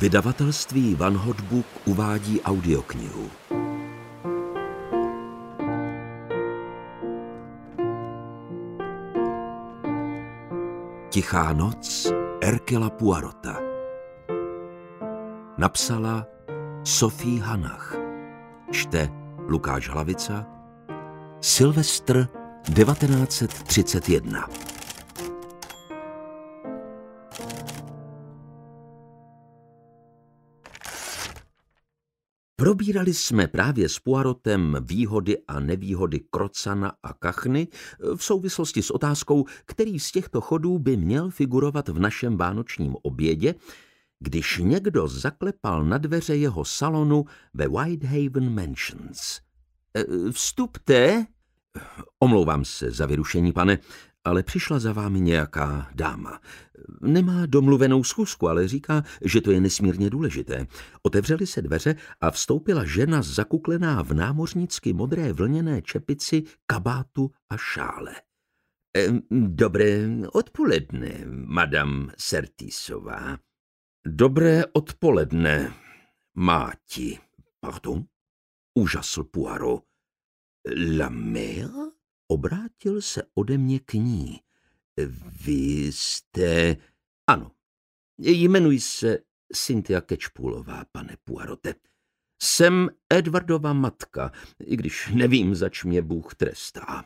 Vydavatelství Van Hot Book uvádí audioknihu. Tichá noc Hercula Poirota. Napsala Sophie Hannah. Čte Lukáš Hlavica. Silvestr 1931. Probírali jsme právě s Poirotem výhody a nevýhody krocana a kachny v souvislosti s otázkou, který z těchto chodů by měl figurovat v našem vánočním obědě, když někdo zaklepal na dveře jeho salonu ve Whitehaven Mansions. Vstupte. Omlouvám se za vyrušení, pane, ale přišla za vámi nějaká dáma. Nemá domluvenou schůzku, ale říká, že to je nesmírně důležité. Otevřely se dveře a vstoupila žena zakuklená v námořnicky modré vlněné čepici, kabátu a šále. Dobré odpoledne, madame Sertisová. Dobré odpoledne, máti. Pardon? Úžasl Poirot. La mère? Obrátil se ode mě k ní. Vy jste... Ano, jmenuji se Cynthia Catchpoolová, pane Poirote. Jsem Edwardova matka, i když nevím, zač mě Bůh trestá.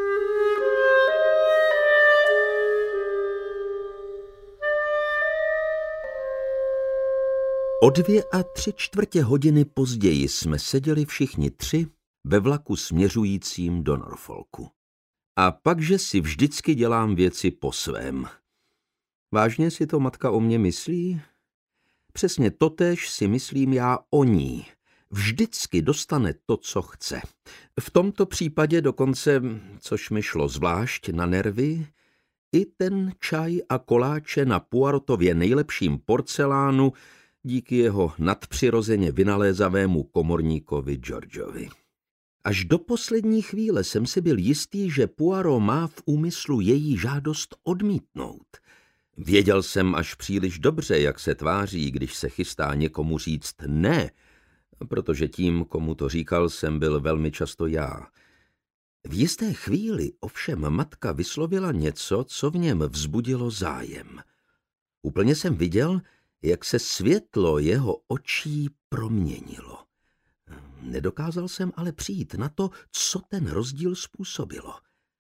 O 2 3/4 hodiny později jsme seděli všichni tři ve vlaku směřujícím do Norfolku. A pakže si vždycky dělám věci po svém. Vážně si to matka o mě myslí? Přesně totéž si myslím já o ní. Vždycky dostane to, co chce. V tomto případě dokonce, což mi šlo zvlášť na nervy, i ten čaj a koláče na Poirotově nejlepším porcelánu díky jeho nadpřirozeně vynalézavému komorníkovi Georgeovi. Až do poslední chvíle jsem si byl jistý, že Poirot má v úmyslu její žádost odmítnout. Věděl jsem až příliš dobře, jak se tváří, když se chystá někomu říct ne, protože tím, komu to říkal, jsem byl velmi často já. V jisté chvíli ovšem matka vyslovila něco, co v něm vzbudilo zájem. Úplně jsem viděl, jak se světlo jeho očí proměnilo. Nedokázal jsem ale přijít na to, co ten rozdíl způsobilo.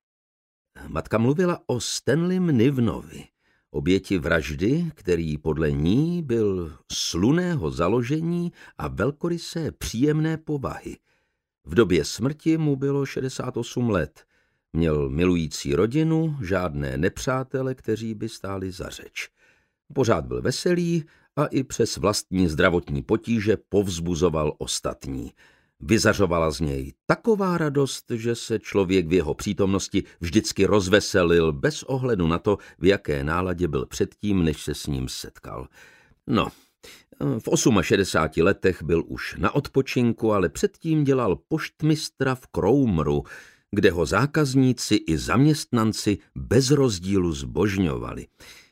Matka mluvila o Stanleym Nivenovi, oběti vraždy, který podle ní byl slunného založení a velkorysé příjemné povahy. V době smrti mu bylo 68 let. Měl milující rodinu, žádné nepřátele, kteří by stáli za řeč. Pořád byl veselý a i přes vlastní zdravotní potíže povzbuzoval ostatní. Vyzařovala z něj taková radost, že se člověk v jeho přítomnosti vždycky rozveselil bez ohledu na to, v jaké náladě byl předtím, než se s ním setkal. No, v 68 letech byl už na odpočinku, ale předtím dělal poštmistra v Cromeru, kde ho zákazníci i zaměstnanci bez rozdílu zbožňovali.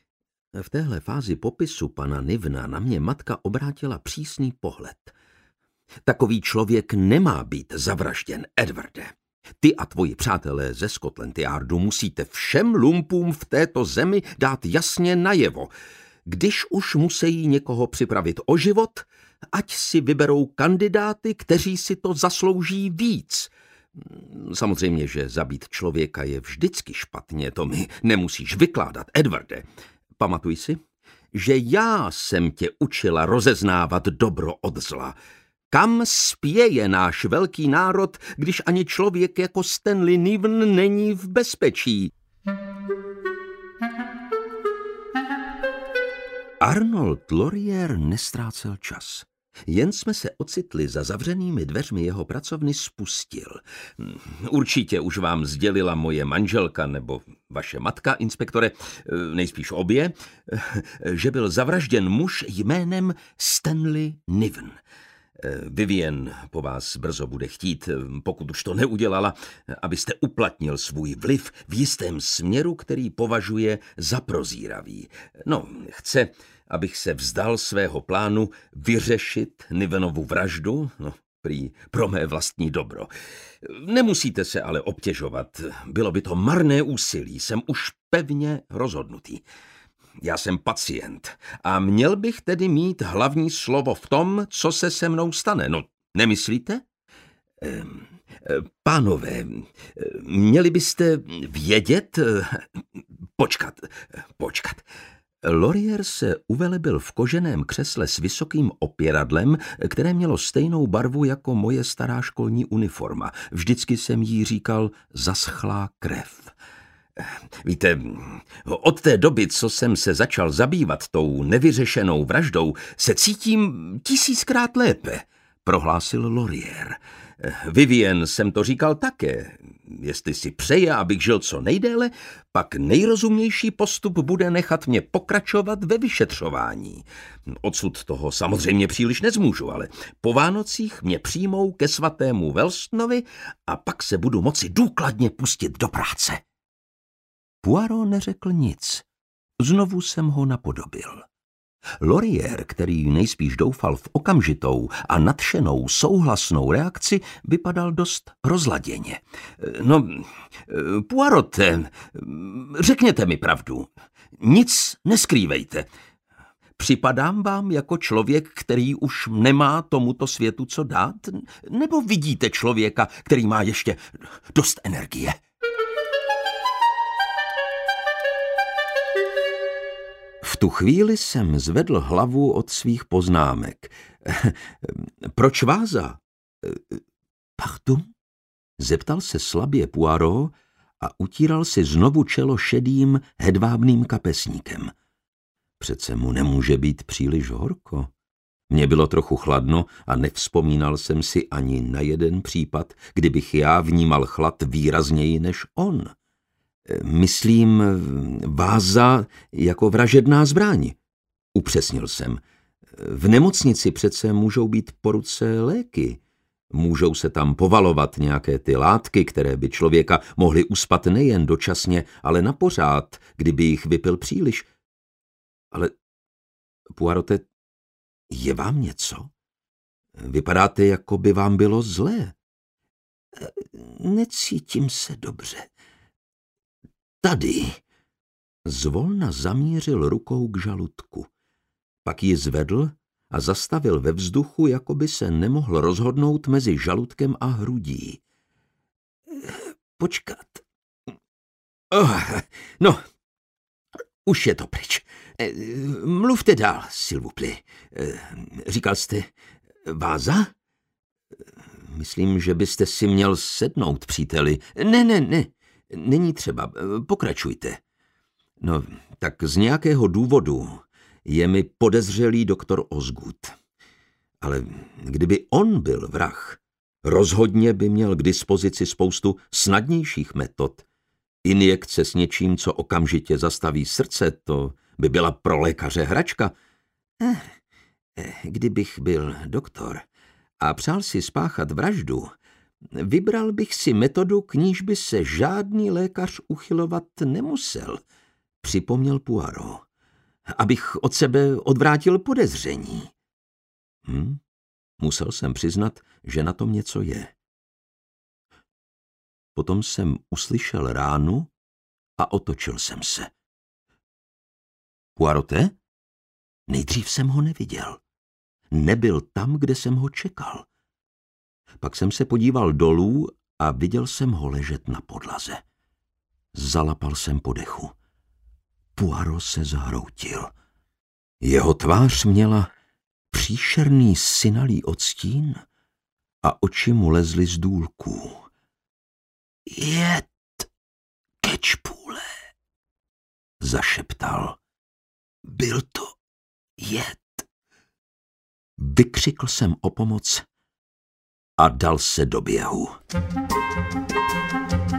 V téhle fázi popisu pana Nivena na mě matka obrátila přísný pohled. Takový člověk nemá být zavražděn, Edwarde. Ty a tvoji přátelé ze Scotland Yardu musíte všem lumpům v této zemi dát jasně najevo. Když už musí někoho připravit o život, ať si vyberou kandidáty, kteří si to zaslouží víc. Samozřejmě, že zabít člověka je vždycky špatně, to mi nemusíš vykládat, Edwarde. Pamatuj si, že já jsem tě učila rozeznávat dobro od zla. Kam spěje náš velký národ, když ani člověk jako Stanley Niven není v bezpečí? Arnold Laurier nestrácel čas. Jen jsme se ocitli za zavřenými dveřmi jeho pracovny spustil. Určitě už vám sdělila moje manželka nebo vaše matka, inspektore, nejspíš obě, že byl zavražděn muž jménem Stanley Niven. Vivien po vás brzo bude chtít, pokud už to neudělala, abyste uplatnil svůj vliv v jistém směru, který považuje za prozíravý. No, chce, abych se vzdal svého plánu vyřešit Nivenovu vraždu, no, prý pro mé vlastní dobro. Nemusíte se ale obtěžovat, bylo by to marné úsilí, jsem už pevně rozhodnutý. Já jsem pacient a měl bych tedy mít hlavní slovo v tom, co se se mnou stane. No, nemyslíte? Pánové, měli byste vědět... Počkat. Laurier se uvelebil v koženém křesle s vysokým opěradlem, které mělo stejnou barvu jako moje stará školní uniforma. Vždycky jsem jí říkal zaschlá krev. Víte, od té doby, co jsem se začal zabývat tou nevyřešenou vraždou, se cítím 1000krát lépe, prohlásil Laurier. Vivien jsem to říkal také. Jestli si přeje, abych žil co nejdéle, pak nejrozumnější postup bude nechat mě pokračovat ve vyšetřování. Odsud toho samozřejmě příliš nezmůžu, ale po Vánocích mě přijmou ke svatému Welstonovi a pak se budu moci důkladně pustit do práce. Poirot neřekl nic. Znovu jsem ho napodobil. Laurier, který nejspíš doufal v okamžitou a nadšenou souhlasnou reakci, vypadal dost rozladěně. No, Poirote, řekněte mi pravdu. Nic neskrývejte. Připadám vám jako člověk, který už nemá tomuto světu co dát? Nebo vidíte člověka, který má ještě dost energie? V tu chvíli jsem zvedl hlavu od svých poznámek. Proč váza? Pardon? Zeptal se slabě Poirot a utíral si znovu čelo šedým, hedvábným kapesníkem. Přece mu nemůže být příliš horko. Mně bylo trochu chladno a nevzpomínal jsem si ani na jeden případ, kdybych já vnímal chlad výrazněji než on. Myslím, váza jako vražedná zbraň. Upřesnil jsem. V nemocnici přece můžou být po ruce léky. Můžou se tam povalovat nějaké ty látky, které by člověka mohly uspat nejen dočasně, ale napořád, kdyby jich vypil příliš. Ale, Poirote, je vám něco? Vypadáte, jako by vám bylo zlé. Necítím se dobře. Tady. Zvolna zamířil rukou k žaludku. Pak ji zvedl a zastavil ve vzduchu, jako by se nemohl rozhodnout mezi žaludkem a hrudí. Počkat. No, už je to pryč. Mluvte dál, s'il vous plaît. Říkal jste váza? Myslím, že byste si měl sednout, příteli. Ne. Není třeba, pokračujte. No, tak z nějakého důvodu je mi podezřelý doktor Osgood. Ale kdyby on byl vrah, rozhodně by měl k dispozici spoustu snadnějších metod. Injekce s něčím, co okamžitě zastaví srdce, to by byla pro lékaře hračka. Kdybych byl doktor a přál si spáchat vraždu, vybral bych si metodu, k níž by se žádný lékař uchylovat nemusel, připomněl Poirot, abych od sebe odvrátil podezření. Musel jsem přiznat, že na tom něco je. Potom jsem uslyšel ránu a otočil jsem se. Poirote? Nejdřív jsem ho neviděl. Nebyl tam, kde jsem ho čekal. Pak jsem se podíval dolů a viděl jsem ho ležet na podlaze. Zalapal jsem po dechu. Poirot se zhroutil. Jeho tvář měla příšerný synalý odstín a oči mu lezly z důlků. Jed, kečpůle, zašeptal. Byl to jed. Vykřikl jsem o pomoc a dal se do běhu.